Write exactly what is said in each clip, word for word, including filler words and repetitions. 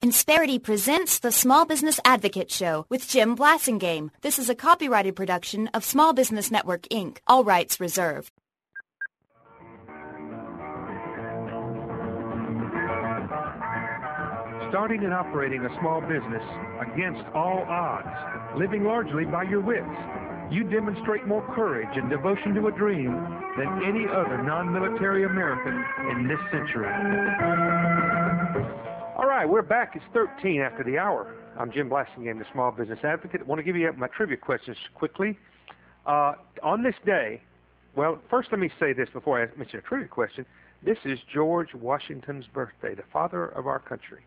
Insperity presents the Small Business Advocate Show with Jim Blasingame. This is a copyrighted production of Small Business Network, Incorporated. All rights reserved. Starting and operating a small business against all odds, living largely by your wits, you demonstrate more courage and devotion to a dream than any other non-military American in this century. All right, we're back. It's thirteen after the hour. I'm Jim Blasingame, the Small Business Advocate. I want to give you my trivia questions quickly. Uh, on this day, well, first let me say this before I mention a trivia question. This is George Washington's birthday, the father of our country.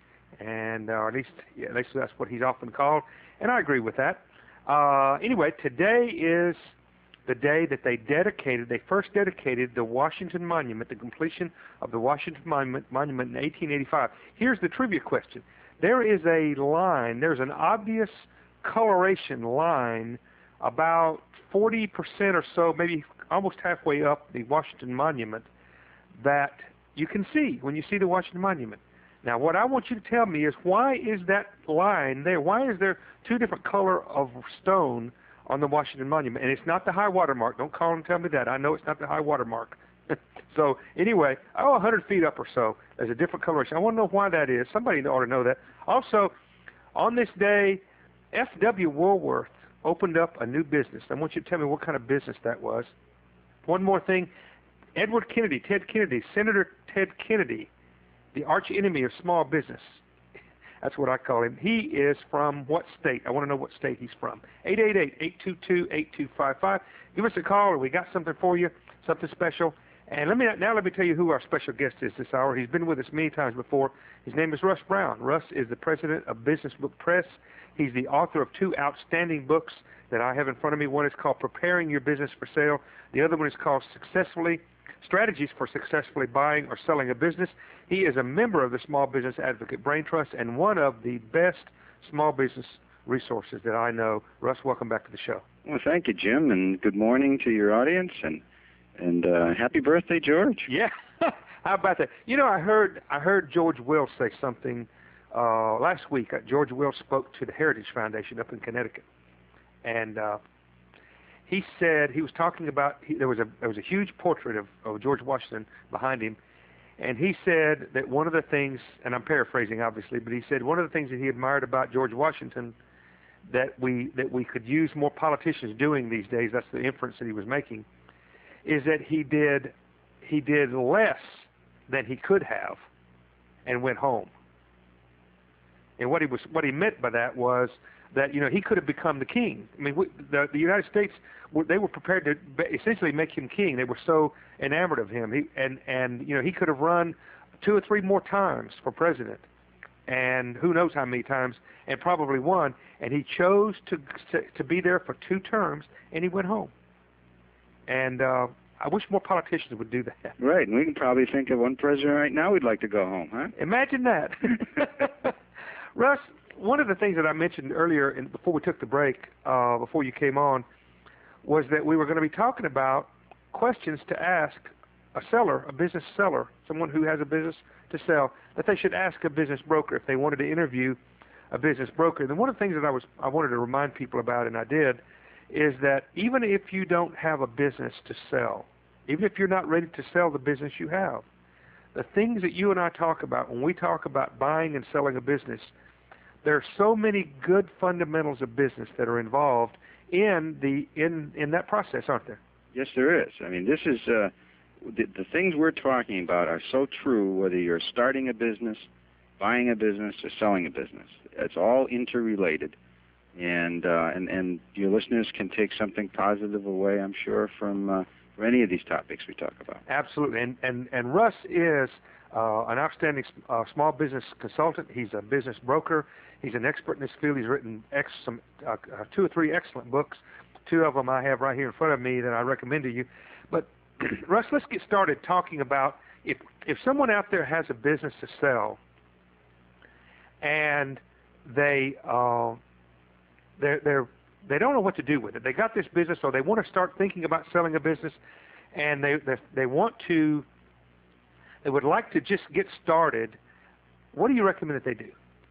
And uh, at least, yeah, at least that's what he's often called, and I agree with that. Uh, anyway, today is the day that they dedicated, they first dedicated the Washington Monument, the completion of the Washington Monument, Monument in eighteen eighty-five. Here's the trivia question. There is a line, there's an obvious coloration line about forty percent or so, maybe almost halfway up the Washington Monument that you can see when you see the Washington Monument. Now, what I want you to tell me is, why is that line there? Why is there two different color of stone on the Washington Monument? And it's not the high water mark. Don't call and tell me that. I know it's not the high water mark. So anyway, oh, one hundred feet up or so, there's a different coloration. I want to know why that is. Somebody ought to know that. Also, on this day, F W Woolworth opened up a new business. I want you to tell me what kind of business that was. One more thing. Edward Kennedy, Ted Kennedy, Senator Ted Kennedy, the arch enemy of small business. That's what I call him. He is from what state? I want to know what state he's from. eight eight eight, eight two two, eight two five five. Give us a call, and we got something for you, something special. And let me now let me tell you who our special guest is this hour. He's been with us many times before. His name is Russ Brown. Russ is the president of Business Book Press. He's the author of two outstanding books that I have in front of me. One is called Preparing Your Business for Sale. The other one is called Successfully Strategies for Successfully Buying or Selling a Business. He is a member of the Small Business Advocate Brain Trust and one of the best small business resources that I know. Russ, welcome back to the show. Well, thank you, Jim, and good morning to your audience, and and uh, happy birthday, George. Yeah, how about that? You know, I heard I heard George Will say something uh, last week. Uh, George Will spoke to the Heritage Foundation up in Connecticut, and uh, he said he was talking about he, there was a there was a huge portrait of, of George Washington behind him, and he said that one of the things, and I'm paraphrasing obviously, but he said one of the things that he admired about George Washington that we that we could use more politicians doing these days, that's the inference that he was making, is that he did he did less than he could have and went home. And what he was what he meant by that was that, you know, he could have become the king. I mean, we, the, the United States, were, they were prepared to essentially make him king. They were so enamored of him. He, and, and, you know, he could have run two or three more times for president, and who knows how many times, and probably won. And he chose to to, to be there for two terms, and he went home. And uh, I wish more politicians would do that. Right, and we can probably think of one president right now who'd like to go home, huh? Imagine that. Russ, one of the things that I mentioned earlier, in, before we took the break, uh, before you came on, was that we were going to be talking about questions to ask a seller, a business seller, someone who has a business to sell, that they should ask a business broker if they wanted to interview a business broker. And one of the things that I was I wanted to remind people about, and I did, is that even if you don't have a business to sell, even if you're not ready to sell the business you have, the things that you and I talk about when we talk about buying and selling a business, there are so many good fundamentals of business that are involved in the in, in that process, aren't there? Yes, there is. I mean, this is uh, the, the things we're talking about are so true, whether you're starting a business, buying a business, or selling a business. It's all interrelated. And uh, and and your listeners can take something positive away, I'm sure, from uh, from any of these topics we talk about. Absolutely. And and, and Russ is uh, an outstanding uh, small business consultant. He's a business broker. He's an expert in this field. He's written ex- some uh, uh, two or three excellent books. Two of them I have right here in front of me that I recommend to you. But Russ, let's get started talking about if if someone out there has a business to sell, and they uh, they're they're they don't know what to do with it. They got this business, or they want to start thinking about selling a business, and they they, they want to they would like to just get started. What do you recommend that they do?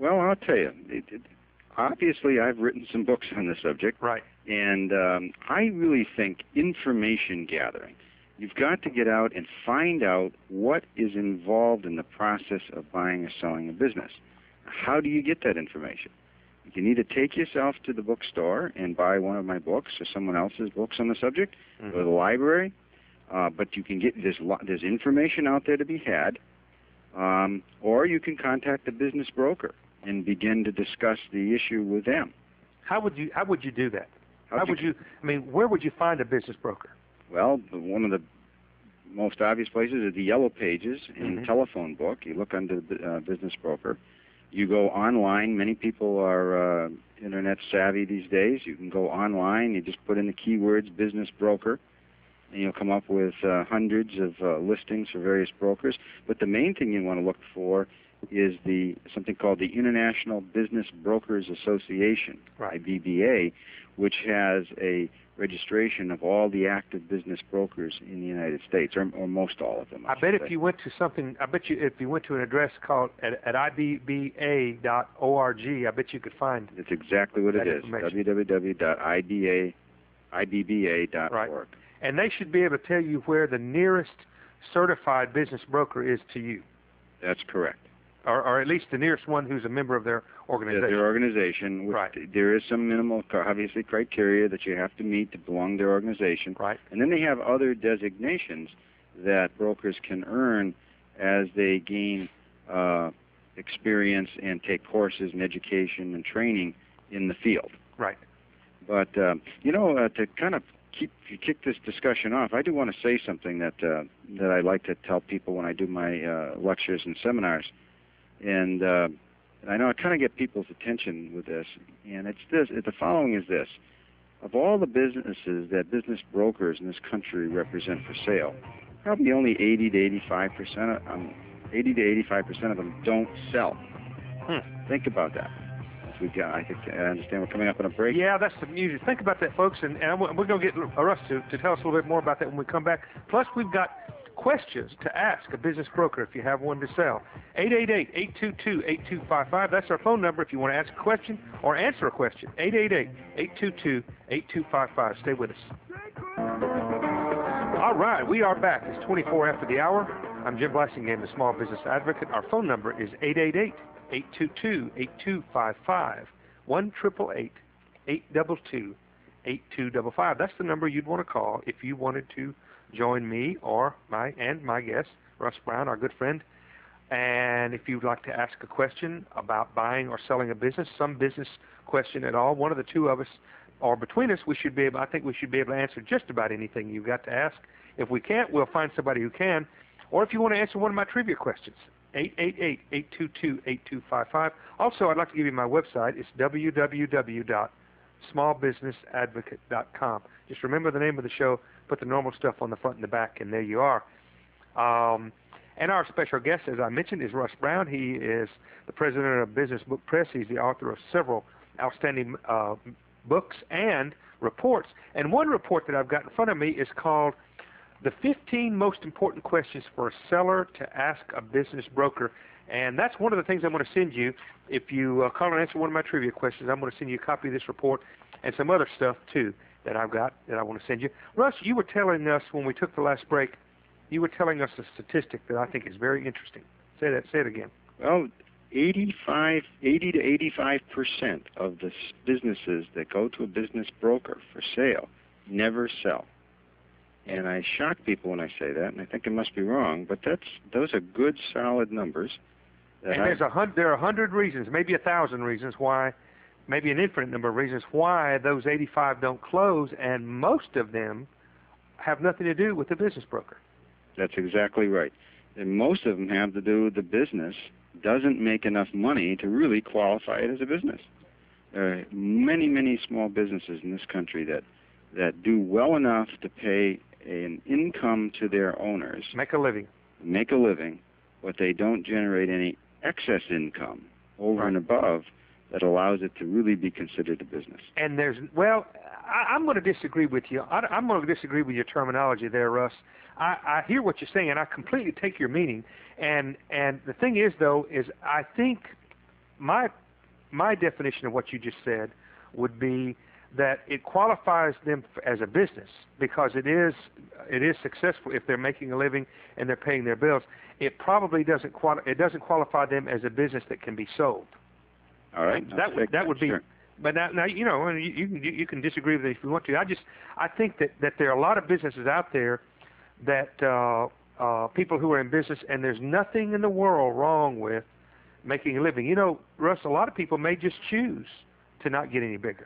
Well, I'll tell you. It, it, obviously, I've written some books on the subject. Right. And um, I really think information gathering. You've got to get out and find out what is involved in the process of buying or selling a business. How do you get that information? You can either take yourself to the bookstore and buy one of my books or someone else's books on the subject, mm-hmm. go to the library, uh, but you can get there's there's information out there to be had, um, or you can contact a business broker and begin to discuss the issue with them. How would you How would you do that? How'd How would you? I mean, where would you find a business broker? Well, one of the most obvious places is the Yellow Pages in mm-hmm. the telephone book. You look under the uh, business broker. You go online. Many people are uh, internet savvy these days. You can go online. You just put in the keywords business broker, and you'll come up with uh, hundreds of uh, listings for various brokers. But the main thing you want to look for is the something called the International Business Brokers Association, right. I B B A, which has a registration of all the active business brokers in the United States, or, or most all of them. I, I bet say. if you went to something, I bet you if you went to an address called at, at I B B A dot org, I bet you could find. That's exactly what it is. w w w dot I B B A dot org. Right. And they should be able to tell you where the nearest certified business broker is to you. That's correct. Or, or at least the nearest one who's a member of their organization. Their organization. Which right. There is some minimal, obviously, criteria that you have to meet to belong to their organization. Right. And then they have other designations that brokers can earn as they gain uh, experience and take courses and education and training in the field. Right. But, uh, you know, uh, to kind of keep kick this discussion off, I do want to say something that, uh, that I like to tell people when I do my uh, lectures and seminars. And uh, I know I kind of get people's attention with this, and it's this. The following is this: of all the businesses that business brokers in this country represent for sale, probably only eighty to eighty-five percent of um, eighty to eighty-five percent of them don't sell. Hmm. Think about that. We got. I think I understand we're coming up on a break. Yeah, that's the music. Think about that, folks, and, and we're going to get Russ to, to tell us a little bit more about that when we come back. Plus, we've got questions to ask a business broker if you have one to sell. eight eight eight, eight two two, eight two five five. That's our phone number if you want to ask a question or answer a question. eight eight eight, eight two two, eight two five five. Stay with us. All right, we are back. It's twenty-four after the hour. I'm Jim Blassingame, the Small Business Advocate. Our phone number is eight eight eight, eight two two, eight two five five. one eight eight eight, eight two two, eight two five five. That's the number you'd want to call if you wanted to join me or my and my guest, Russ Brown, our good friend. And if you'd like to ask a question about buying or selling a business, some business question at all, one of the two of us, or between us, we should be able, I think we should be able to answer just about anything you've got to ask. If we can't, we'll find somebody who can. Or if you want to answer one of my trivia questions, eight eight eight, eight two two, eight two five five. Also, I'd like to give you my website. It's w w w dot small business advocate dot com. Just remember the name of the show, put the normal stuff on the front and the back, and there you are. Um, and our special guest, as I mentioned, is Russ Brown. He is the president of Business Book Press. He's the author of several outstanding uh, books and reports. And one report that I've got in front of me is called The fifteen Most Important Questions for a Seller to Ask a Business Broker. And that's one of the things I'm going to send you. If you uh, call and answer one of my trivia questions, I'm going to send you a copy of this report and some other stuff, too, that I've got that I want to send you. Russ, you were telling us when we took the last break, you were telling us a statistic that I think is very interesting. Say that. Say it again. Well, eighty-five, eighty to eighty-five percent of the businesses that go to a business broker for sale never sell. And I shock people when I say that, and I think it must be wrong, but that's those are good, solid numbers. And there's a hundred, there are a hundred reasons, maybe a thousand reasons why, maybe an infinite number of reasons why those eighty-five don't close, and most of them have nothing to do with the business broker. That's exactly right. And most of them have to do with the business doesn't make enough money to really qualify it as a business. There are many, many small businesses in this country that, that do well enough to pay an income to their owners. Make a living. Make a living, but they don't generate any excess income over right. and above that allows it to really be considered a business. And there's, well, I, I'm going to disagree with you. I, I'm going to disagree with your terminology there, Russ. I, I hear what you're saying, and I completely take your meaning. And and the thing is, though, is I think my my definition of what you just said would be that it qualifies them as a business because it is it is successful if they're making a living and they're paying their bills. It probably doesn't quali- it doesn't qualify them as a business that can be sold. All right, that would that would be. Sure. But now, now you know you, you can you can disagree with it if you want to. I just I think that, that there are a lot of businesses out there that uh, uh, people who are in business, and there's nothing in the world wrong with making a living. You know, Russ, a lot of people may just choose to not get any bigger.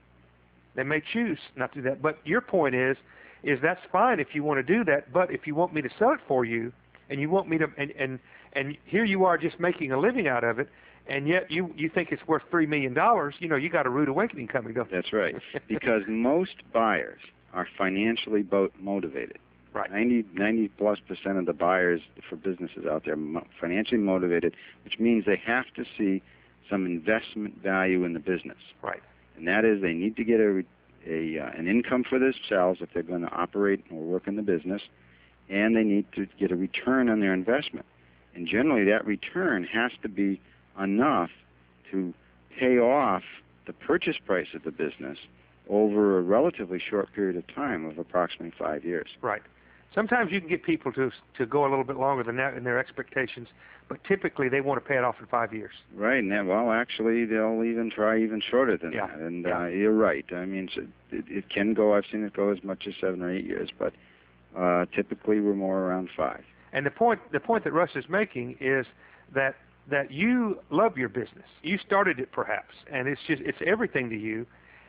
They may choose not to do that. But your point is, is that's fine if you want to do that. But if you want me to sell it for you, and you want me to, and and, and here you are just making a living out of it, and yet you, you think it's worth three million dollars, you know, you got a rude awakening coming, don't you? That's right. Because most buyers are financially bo- motivated. Right. ninety, ninety plus percent of the buyers for businesses out there are mo- financially motivated, which means they have to see some investment value in the business. Right. And that is they need to get a, a uh, an income for themselves if they're going to operate or work in the business, and they need to get a return on their investment. And generally that return has to be enough to pay off the purchase price of the business over a relatively short period of time of approximately five years. Right. Sometimes you can get people to to go a little bit longer than that in their expectations, but typically they want to pay it off in five years. Right, and that, well, actually, they'll even try even shorter than yeah. that. And yeah. uh, you're right. I mean, so it, it can go. I've seen it go as much as seven or eight years, but uh, typically we're more around five. And the point the point that Russ is making is that that you love your business. You started it perhaps, and it's just it's everything to you,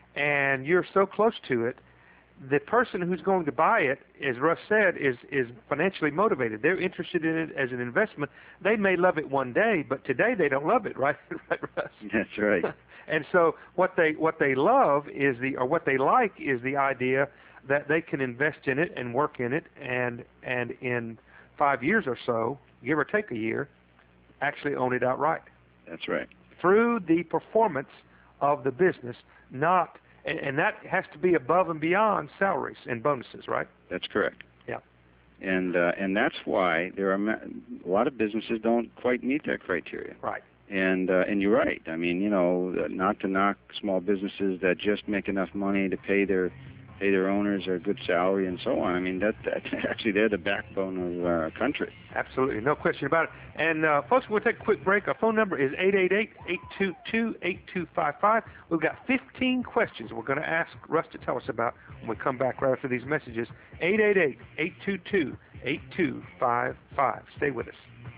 and you're so close to it. The person who's going to buy it, as Russ said, is is financially motivated. They're interested in it as an investment. They may love it one day, but today they don't love it, right? Right, Russ? That's right. And so what they what they love is the or what they like is the idea that they can invest in it and work in it, and and in five years or so, give or take a year, actually own it outright. That's right. Through the performance of the business, not. And that has to be above and beyond salaries and bonuses, right? That's correct. Yeah. And uh, and that's why there are ma- a lot of businesses don't quite meet that criteria. Right. And uh, and you're right. I mean, you know, not to knock small businesses that just make enough money to pay their pay their owners a good salary and so on. I mean, that, that actually they're the backbone of our country. Absolutely, no question about it. And uh, folks, we'll take a quick break. Our phone number is eight eight eight, eight two two, eight two five five. We've got fifteen questions we're going to ask Russ to tell us about when we come back right after these messages. eight eight eight, eight two two, eight two five five. Stay with us.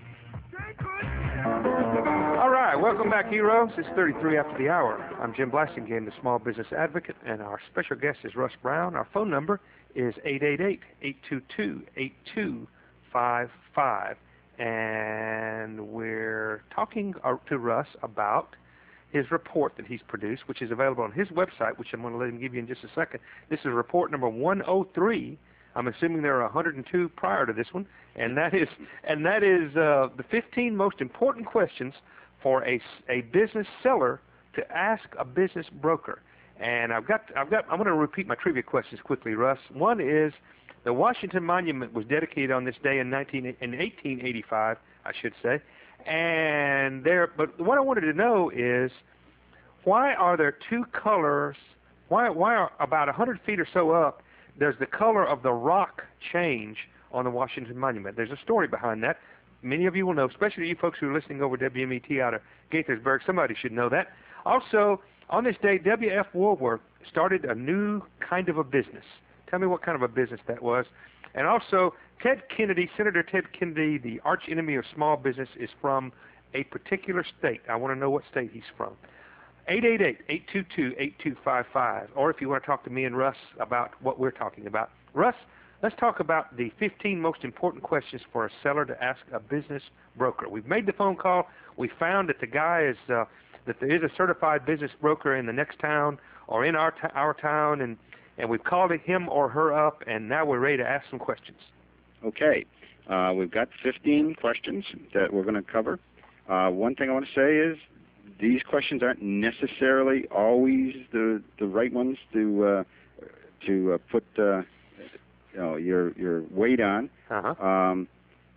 All right, welcome back, heroes. It's thirty-three after the hour. I'm Jim Blassingame, the Small Business Advocate, and our special guest is Russ Brown. Our phone number is eight eight eight, eight two two, eight two five five. And we're talking to Russ about his report that he's produced, which is available on his website, which I'm going to let him give you in just a second. This is report number one oh three. I'm assuming there are one hundred two prior to this one, and that is and that is uh, the fifteen most important questions for a, a business seller to ask a business broker. And I've got I've got I'm going to repeat my trivia questions quickly, Russ. One is the Washington Monument was dedicated on this day in nineteen in eighteen eighty-five, I should say. And there, but what I wanted to know is why are there two colors? Why why are about one hundred feet or so up? There's the color of the rock change on the Washington Monument. There's a story behind that. Many of you will know, especially you folks who are listening over W M E T out of Gaithersburg. Somebody should know that. Also, on this day, W F Woolworth started a new kind of a business. Tell me what kind of a business that was. And also, Ted Kennedy, Senator Ted Kennedy, the arch enemy of small business, is from a particular state. I want to know what state he's from. eight eight eight, eight two two, eight two five five. Or if you want to talk to me and Russ about what we're talking about. Russ, let's talk about the fifteen most important questions for a seller to ask a business broker. We've made the phone call. We found that the guy is uh, that there is a certified business broker in the next town or in our t- our town, and, and we've called him or her up, and now we're ready to ask some questions. Okay. Uh, we've got fifteen questions that we're going to cover. Uh, one thing I want to say is these questions aren't necessarily always the the right ones to uh, to uh, put uh, you know your your weight on. Uh-huh. Um,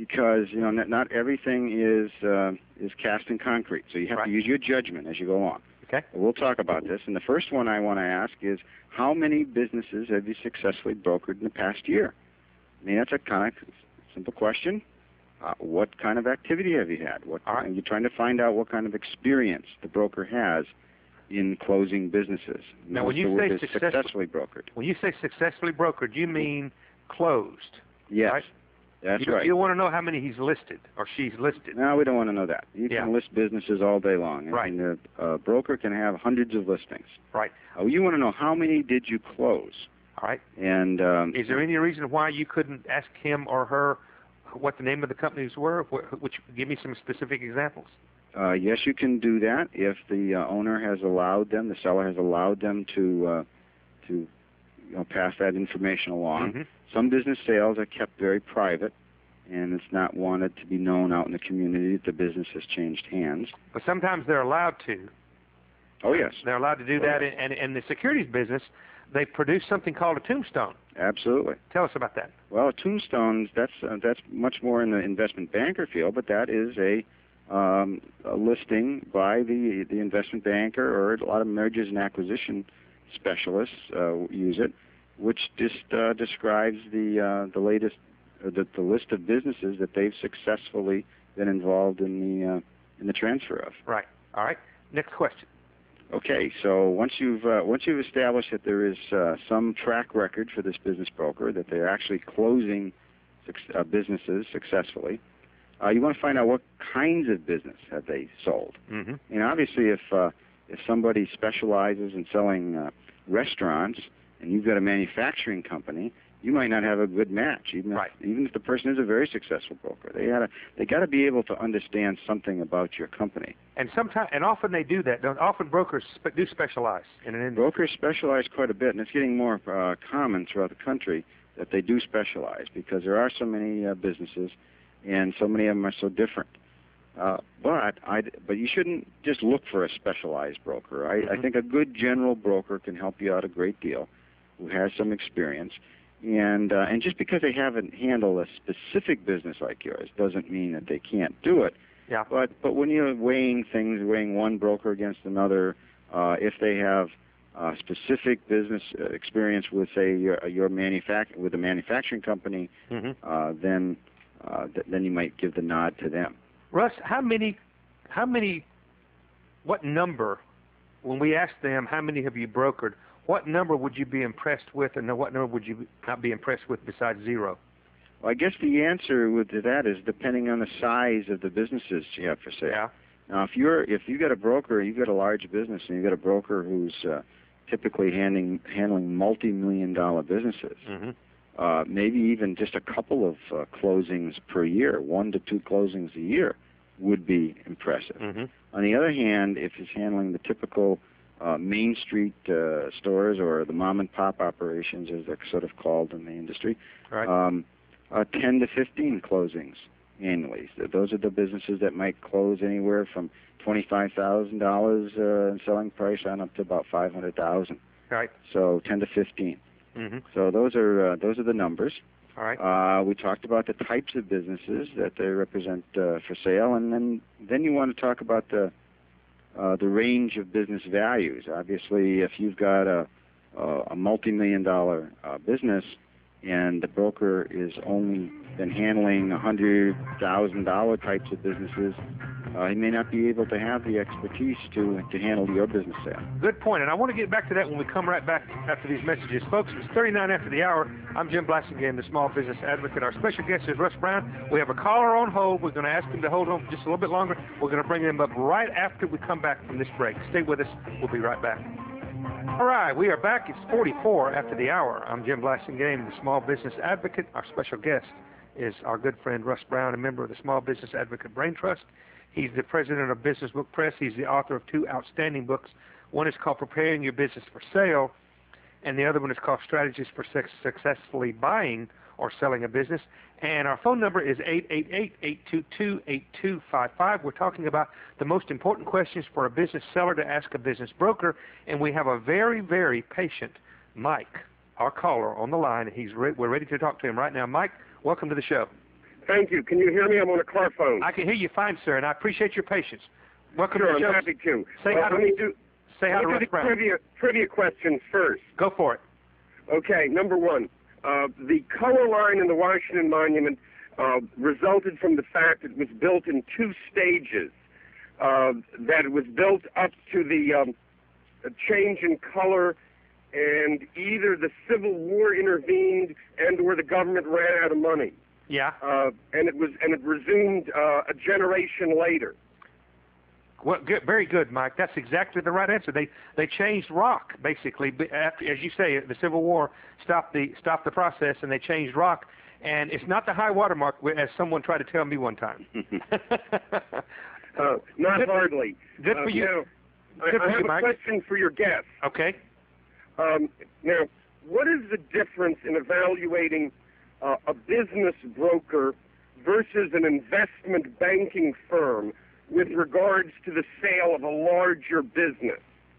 because you know not, not everything is uh, is cast in concrete. So you have right. to use your judgment as you go along. Okay. We'll talk about this. And the first one I want to ask is, how many businesses have you successfully brokered in the past year? I mean, that's a kind of simple question. Uh, what kind of activity have you had? What, All right. You're trying to find out what kind of experience the broker has in closing businesses. Now, when you say success- successfully brokered. When you say successfully brokered, you mean closed? Yes. Right? That's you, right. You want to know how many he's listed or she's listed. No, we don't want to know that. You yeah. can list businesses all day long. I right. mean, a uh, broker can have hundreds of listings. Right. Uh, you want to know how many did you close? All right. And um, is there any reason why you couldn't ask him or her what the name of the companies were? Which give me some specific examples. Uh, yes, you can do that if the uh, owner has allowed them, the seller has allowed them to uh, to you know, pass that information along. Mm-hmm. Some business sales are kept very private, and it's not wanted to be known out in the community that the business has changed hands. But sometimes they're allowed to. Oh, yes. They're allowed to do oh, that. Yes. And in the securities business, they produce something called a tombstone. Absolutely. Tell us about that. Well, a tombstone, that's, uh, that's much more in the investment banker field, but that is a, um, a listing by the, the investment banker, or a lot of mergers and acquisition specialists uh, use it, which just uh, describes the, uh, the latest uh, the, the list of businesses that they've successfully been involved in the, uh, in the transfer of. Right. All right. Next question. Okay, so once you've uh, once you've established that there is uh, some track record for this business broker, that they're actually closing uh, businesses successfully, uh, you want to find out what kinds of business have they sold. Mm-hmm. And obviously, if uh, if somebody specializes in selling uh, restaurants, and you've got a manufacturing company, you might not have a good match, even right. if, even if the person is a very successful broker. They gotta they got to be able to understand something about your company. And sometimes, and often they do that. Don't often brokers spe- do specialize in an industry. Brokers specialize quite a bit, and it's getting more uh, common throughout the country that they do specialize, because there are so many uh, businesses, and so many of them are so different. Uh, but I but you shouldn't just look for a specialized broker. I, mm-hmm. I think a good general broker can help you out a great deal, who has some experience. And uh, and just because they haven't handled a specific business like yours doesn't mean that they can't do it. Yeah. But but when you're weighing things, weighing one broker against another, uh, if they have uh, specific business experience with, say, your your manufact with a manufacturing company, mm-hmm. uh, then uh, th- then you might give the nod to them. Russ, how many, how many, what number? When we ask them how many have you brokered, what number would you be impressed with, and what number would you not be impressed with besides zero? Well, I guess the answer to that is depending on the size of the businesses you have for sale. Yeah. Now, if you're if you've got a broker, you've got a large business, and you've got a broker who's uh, typically handling handling multi-million dollar businesses, mm-hmm. uh, maybe even just a couple of uh, closings per year, one to two closings a year, would be impressive. Mm-hmm. On the other hand, if he's handling the typical uh, Main Street uh, stores, or the mom and pop operations, as they're sort of called in the industry, right. um, uh, ten to fifteen closings annually. So those are the businesses that might close anywhere from twenty-five thousand dollars uh, in selling price on up to about five hundred thousand dollars. Right. So ten to fifteen. Mm-hmm. So those are uh, those are the numbers. All right. Uh, we talked about the types of businesses that they represent uh, for sale, and then then you want to talk about the uh, the range of business values. Obviously, if you've got a a, a multi-million dollar uh, business, and the broker is only been handling one hundred thousand dollars types of businesses, uh, he may not be able to have the expertise to to handle your business sale. Good point, and I want to get back to that when we come right back after these messages. Folks, it's thirty-nine after the hour. I'm Jim Blassingame, the Small Business Advocate. Our special guest is Russ Brown. We have a caller on hold. We're going to ask him to hold on just a little bit longer. We're going to bring him up right after we come back from this break. Stay with us. We'll be right back. All right, we are back. It's forty-four after the hour. I'm Jim Blassingame, the Small Business Advocate. Our special guest is our good friend Russ Brown, a member of the Small Business Advocate Brain Trust. He's the president of Business Book Press. He's the author of two outstanding books. One is called Preparing Your Business for Sale, and the other one is called Strategies for Successfully Buying or Selling a Business. And our phone number is eight eight eight, eight two two, eight two five five. We're talking about the most important questions for a business seller to ask a business broker, and we have a very, very patient Mike, our caller, on the line. He's re- we're ready to talk to him right now. Mike, welcome to the show. Thank you. Can you hear me? I'm on a car phone. I can hear you fine, sir, and I appreciate your patience. Welcome sure, to the show. I'm happy to. Say uh, how to, let me do, say how let to me run do the around. trivia, trivia questions first. Go for it. Okay, number one. Uh, the color line in the Washington Monument uh, resulted from the fact it was built in two stages. Uh, that it was built up to the um, change in color, and either the Civil War intervened and or the government ran out of money. Yeah. Uh, and it was and it resumed uh, a generation later. Well, good, very good, Mike. That's exactly the right answer. They they changed rock basically. After, as you say, the Civil War stopped the stopped the process, and they changed rock. And it's not the high water mark, as someone tried to tell me one time. uh, not good, hardly. Good for uh, you. Now, good I, for I have you, a Mike. question for your guest. Okay. Um, now, what is the difference in evaluating uh, a business broker versus an investment banking firm with regards to the sale of a larger business?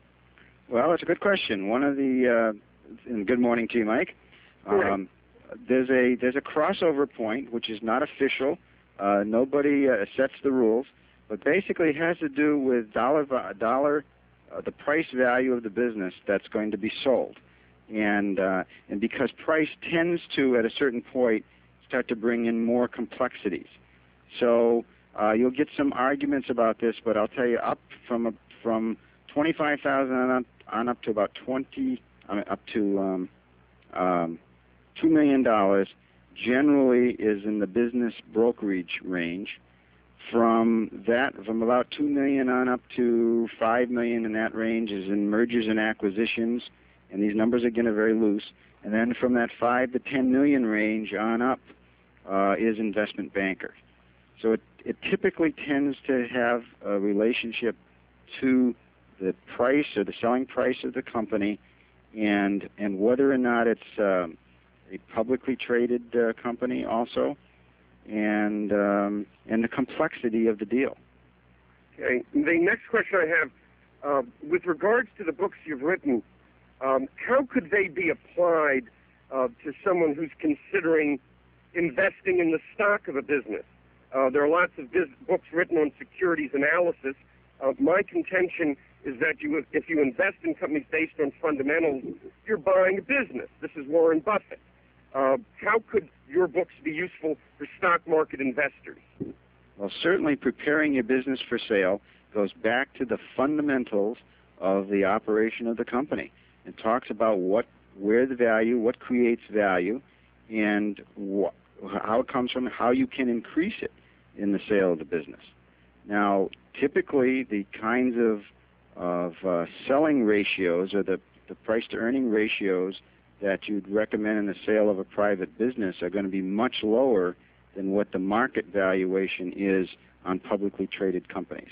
Well, it's a good question. One of the, uh, and good morning to you, Mike. Um, there's a there's a crossover point, which is not official. Uh, nobody uh, sets the rules, but basically it has to do with dollar dollar, uh, the price value of the business that's going to be sold, and uh, and because price tends to at a certain point start to bring in more complexities. So uh, you'll get some arguments about this, but I'll tell you, up from a, from twenty-five thousand on up, on up to about twenty, I mean, up to um, um, two million dollars generally is in the business brokerage range. From that, from about two million dollars on up to five million dollars in that range is in mergers and acquisitions, and these numbers again are very loose. And then from that five to ten million dollars range on up uh, is investment banker. So it, it typically tends to have a relationship to the price or the selling price of the company, and and whether or not it's um, a publicly traded uh, company also, and um, and the complexity of the deal. Okay. The next question I have, uh, with regards to the books you've written, um, how could they be applied uh, to someone who's considering investing in the stock of a business? Uh, there are lots of biz- books written on securities analysis. Uh, my contention is that you, if you invest in companies based on fundamentals, you're buying a business. This is Warren Buffett. Uh, how could your books be useful for stock market investors? Well, certainly preparing your business for sale goes back to the fundamentals of the operation of the company. It talks about what, where the value, what creates value, and wh- how it comes from, how you can increase it in the sale of the business. Now, typically, the kinds of of uh, selling ratios or the, the price-to-earning ratios that you'd recommend in the sale of a private business are going to be much lower than what the market valuation is on publicly traded companies.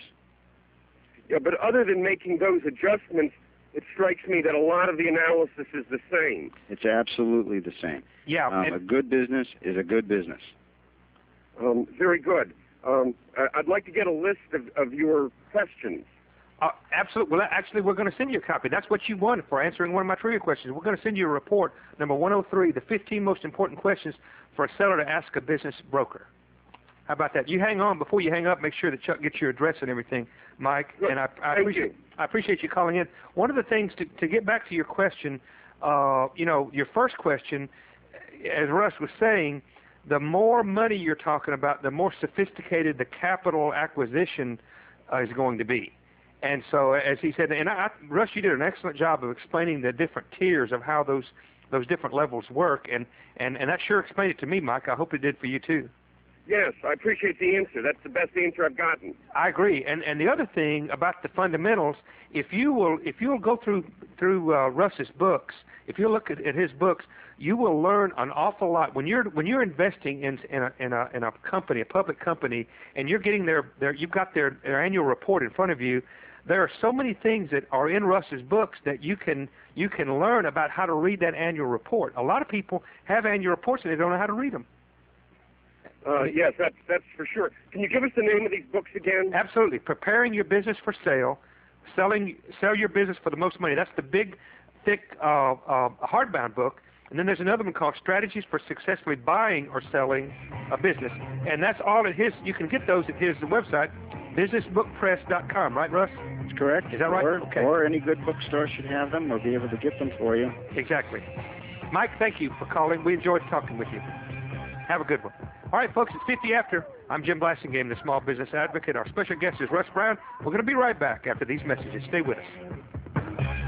Yeah, but other than making those adjustments, it strikes me that a lot of the analysis is the same. It's absolutely the same. Yeah. Um, a good business is a good business. Um, very good. Um, I'd like to get a list of, of your questions. Uh, absolutely. Well, actually, we're going to send you a copy. That's what you wanted for answering one of my trivia questions. We're going to send you a report, number one oh three, the fifteen most important questions for a seller to ask a business broker. How about that? You hang on. Before you hang up, make sure that Chuck gets your address and everything, Mike. Good. And I, I Thank appreciate you. I appreciate you calling in. One of the things, to, to get back to your question, uh, you know, your first question, as Russ was saying, the more money you're talking about, the more sophisticated the capital acquisition uh, is going to be. And so, as he said, and I, Russ, you did an excellent job of explaining the different tiers of how those those different levels work, and, and, and that sure explained it to me, Mike. I hope it did for you, too. Yes, I appreciate the answer. That's the best answer I've gotten. I agree. And and the other thing about the fundamentals, if you will if you'll go through through uh, Russ's books, if you look at, at his books, you will learn an awful lot when you're when you're investing in in a in a, in a company, a public company, and you're getting their, their you've got their, their annual report in front of you. There are so many things that are in Russ's books that you can you can learn about how to read that annual report. A lot of people have annual reports and they don't know how to read them. Uh, yes, that's that's for sure. Can you give us the name of these books again? Absolutely. Preparing Your Business for Sale, selling sell your business for the most money. That's the big, thick uh, uh, hardbound book. And then there's another one called Strategies for Successfully Buying or Selling a Business. And that's all at his, you can get those at his website, business book press dot com, right, Russ? That's correct. Is that right? Or, okay. or any good bookstore should have them or be able to get them for you. Exactly. Mike, thank you for calling. We enjoyed talking with you. Have a good one. All right, folks, it's fifty after. I'm Jim Blassingame, the Small Business Advocate. Our special guest is Russ Brown. We're going to be right back after these messages. Stay with us.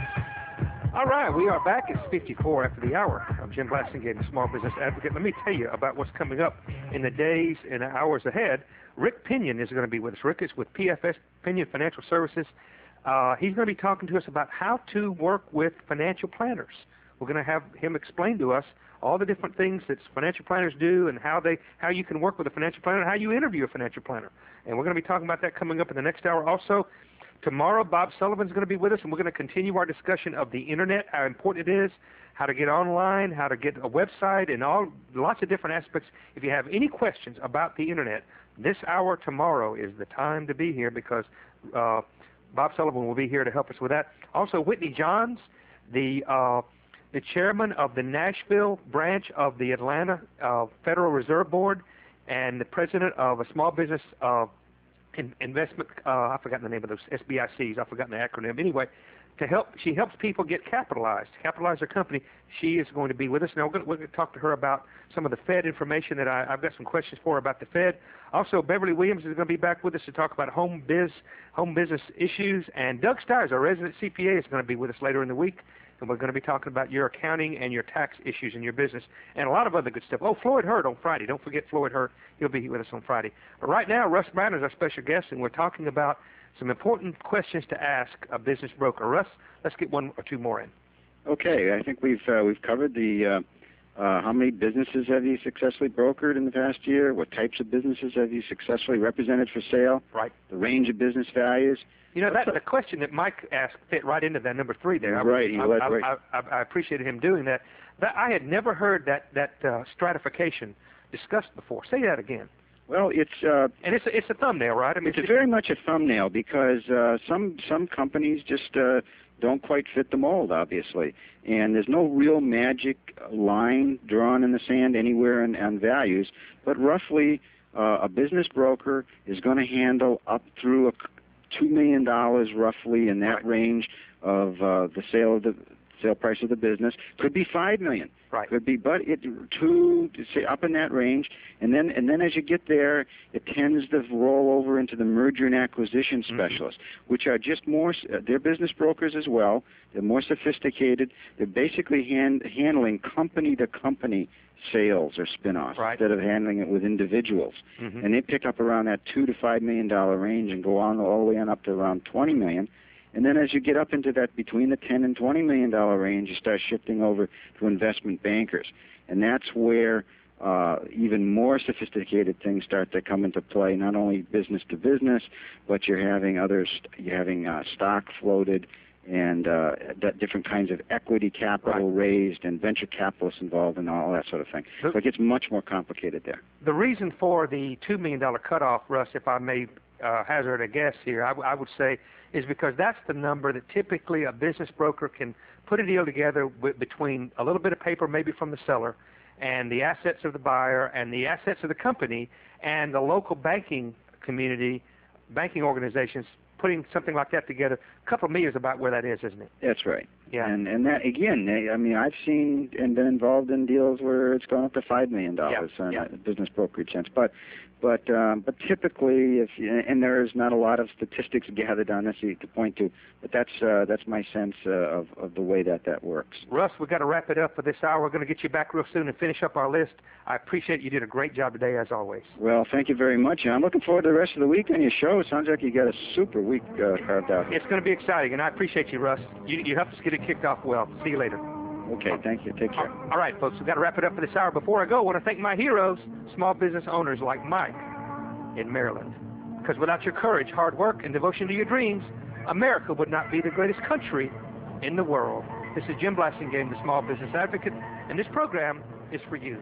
All right, we are back. It's fifty-four after the hour. I'm Jim Blassingame, the Small Business Advocate. Let me tell you about what's coming up in the days and the hours ahead. Rick Pinion is going to be with us. Rick is with P F S, Pinion Financial Services. Uh, he's going to be talking to us about how to work with financial planners. We're going to have him explain to us all the different things that financial planners do and how they how you can work with a financial planner and how you interview a financial planner. And we're going to be talking about that coming up in the next hour. Also, tomorrow, Bob Sullivan's going to be with us, and we're going to continue our discussion of the Internet, how important it is, how to get online, how to get a website, and all lots of different aspects. If you have any questions about the Internet, this hour tomorrow is the time to be here because uh, Bob Sullivan will be here to help us with that. Also, Whitney Johns, the uh, the chairman of the Nashville branch of the Atlanta uh, Federal Reserve Board and the president of a small business uh, in, investment, uh, I've forgotten the name of those, S B I Cs, I've forgotten the acronym. Anyway, to help, she helps people get capitalized, capitalize their company. She is going to be with us. Now, we're going, to, we're going to talk to her about some of the Fed information that I, I've got some questions for her about the Fed. Also, Beverly Williams is going to be back with us to talk about home biz, home business issues. And Doug Stiers, our resident C P A, is going to be with us later in the week. And we're going to be talking about your accounting and your tax issues in your business and a lot of other good stuff. Oh, Floyd Hurt on Friday. Don't forget Floyd Hurt. He'll be with us on Friday. But right now, Russ Brown is our special guest, and we're talking about some important questions to ask a business broker. Russ, let's get one or two more in. Okay, I think we've uh, we've covered the uh, uh, how many businesses have you successfully brokered in the past year? What types of businesses have you successfully represented for sale? Right. The range of business values. You know, that the question that Mike asked fit right into that number three there. Right. He I, led I, right. I, I, I appreciated him doing that. That I had never heard that that uh, stratification discussed before. Say that again. Well, it's uh, and it's a, it's a thumbnail, right? I mean, it's, it's very much a thumbnail because uh, some some companies just uh, don't quite fit the mold, obviously, and there's no real magic line drawn in the sand anywhere in, on values. But roughly, uh, a business broker is going to handle up through a two million dollars, roughly in that right. range of uh, the sale of the sale price of the business. Could be five million. Right. Could be, but it two say up in that range, and then and then as you get there, it tends to roll over into the merger and acquisition specialists, mm-hmm. which are just more. Uh, they're business brokers as well. They're more sophisticated. They're basically hand, handling company to company sales or spin-offs right. instead of handling it with individuals, mm-hmm. and they pick up around that two to five million dollar range and go on all the way on up to around twenty million. And then as you get up into that between the ten and twenty million dollar range, you start shifting over to investment bankers, and that's where uh, even more sophisticated things start to come into play. Not only business to business, but you're having others, you're having uh, stock floated, and uh, that different kinds of equity capital right. raised, and venture capitalists involved, and all that sort of thing. The, so it gets much more complicated there. The reason for the two million dollar cutoff, Russ, if I may uh, hazard a guess here, I, w- I would say. is because that's the number that typically a business broker can put a deal together with, between a little bit of paper maybe from the seller and the assets of the buyer and the assets of the company and the local banking community, banking organizations, putting something like that together. A couple of million is about where that is, isn't it? That's right. Yeah. And and that again, I mean, I've seen and been involved in deals where it's gone up to five million dollars yeah. on yeah. a business brokerage sense. But but um, but typically, if you, and there is not a lot of statistics gathered on this to point to, but that's uh, that's my sense uh, of of the way that that works. Russ, we've got to wrap it up for this hour. We're going to get you back real soon and finish up our list. I appreciate you did a great job today, as always. Well, thank you very much. And I'm looking forward to the rest of the week on your show. It sounds like you got a super week uh, carved out. It's going to be exciting, and I appreciate you, Russ. You, you helped us get it kicked off well. See you later. Okay, thank you. Take care. All right, folks, we've got to wrap it up for this hour. Before I go, I want to thank my heroes, small business owners like Mike in Maryland. Because without your courage, hard work, and devotion to your dreams, America would not be the greatest country in the world. This is Jim Blassingame, the Small Business Advocate, and this program is for you.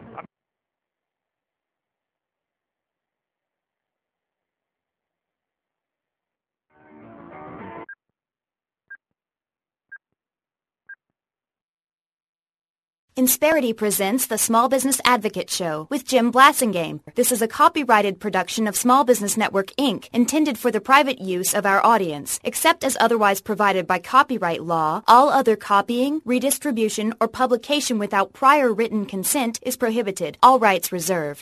Insperity presents the Small Business Advocate Show with Jim Blasingame. This is a copyrighted production of Small Business Network, Incorporated, intended for the private use of our audience. Except as otherwise provided by copyright law, all other copying, redistribution, or publication without prior written consent is prohibited. All rights reserved.